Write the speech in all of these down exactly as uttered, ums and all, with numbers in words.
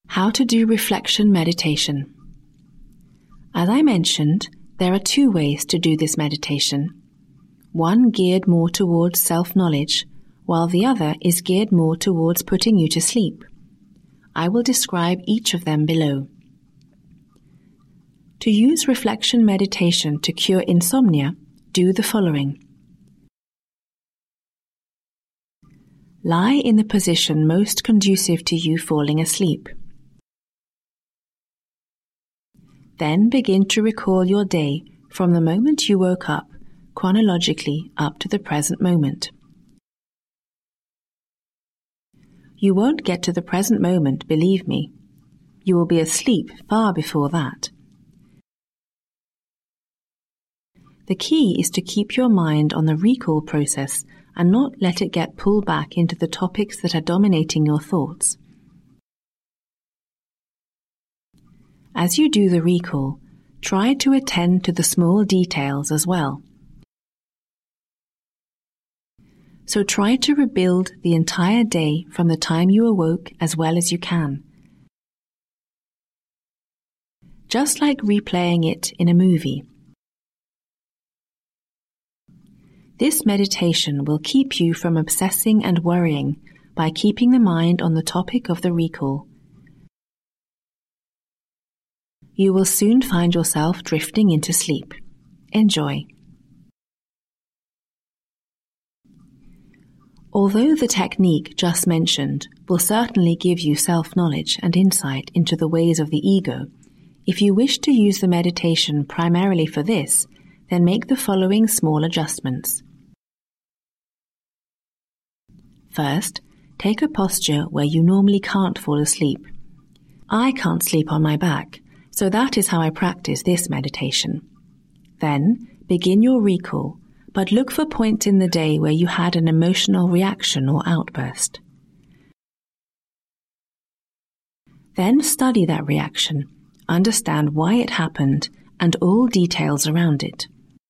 How to do reflection meditation. As I mentioned, there are two ways to do this meditation. One geared more towards self-knowledge, while the other is geared more towards putting you to sleep. I will describe each of them below. To use reflection meditation to cure insomnia, do the following. Lie in the position most conducive to you falling asleep. Then begin to recall your day from the moment you woke up, chronologically up to the present moment. You won't get to the present moment, believe me. You will be asleep far before that. The key is to keep your mind on the recall process and not let it get pulled back into the topics that are dominating your thoughts. As you do the recall, try to attend to the small details as well. So try to rebuild the entire day from the time you awoke as well as you can. Just like replaying it in a movie. This meditation will keep you from obsessing and worrying by keeping the mind on the topic of the recall. You will soon find yourself drifting into sleep. Enjoy. Although the technique just mentioned will certainly give you self-knowledge and insight into the ways of the ego, if you wish to use the meditation primarily for this, then make the following small adjustments. First, take a posture where you normally can't fall asleep. I can't sleep on my back, so that is how I practice this meditation. Then, begin your recall, but look for points in the day where you had an emotional reaction or outburst. Then study that reaction, understand why it happened, and all details around it.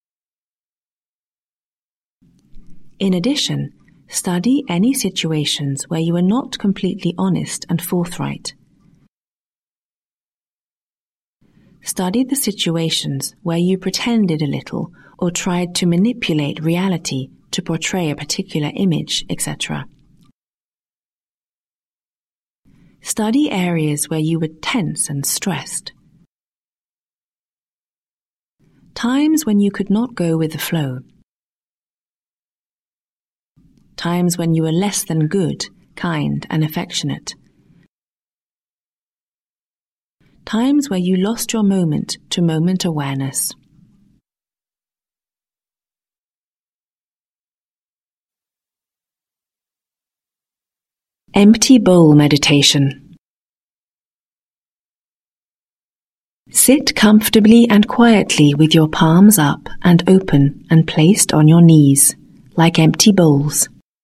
In addition, study any situations where you are not completely honest and forthright. Study the situations where you pretended a little or tried to manipulate reality to portray a particular image, et cetera. Study areas where you were tense and stressed. Times when you could not go with the flow. Times when you were less than good, kind, and affectionate. Times where you lost your moment-to-moment awareness. Empty bowl meditation. Sit comfortably and quietly with your palms up and open and placed on your knees, like empty bowls.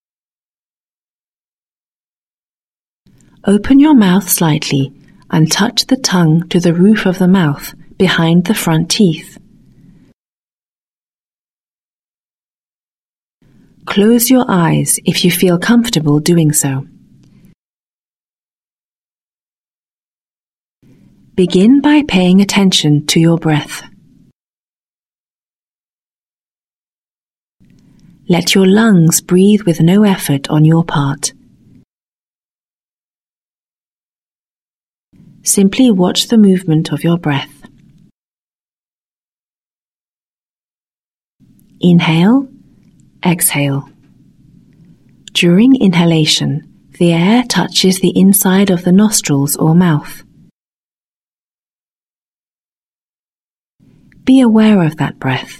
Open your mouth slightly and touch the tongue to the roof of the mouth behind the front teeth. Close your eyes if you feel comfortable doing so. Begin by paying attention to your breath. Let your lungs breathe with no effort on your part. Simply watch the movement of your breath. Inhale, exhale. During inhalation, the air touches the inside of the nostrils or mouth. Be aware of that breath.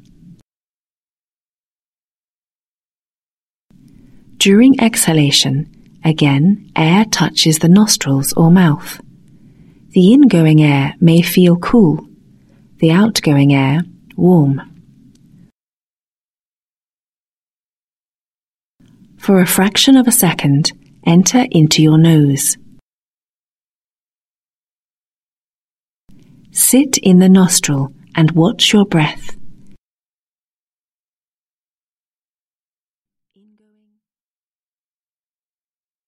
During exhalation, again, air touches the nostrils or mouth. The ingoing air may feel cool, the outgoing air warm. For a fraction of a second, enter into your nose. Sit in the nostril and watch your breath.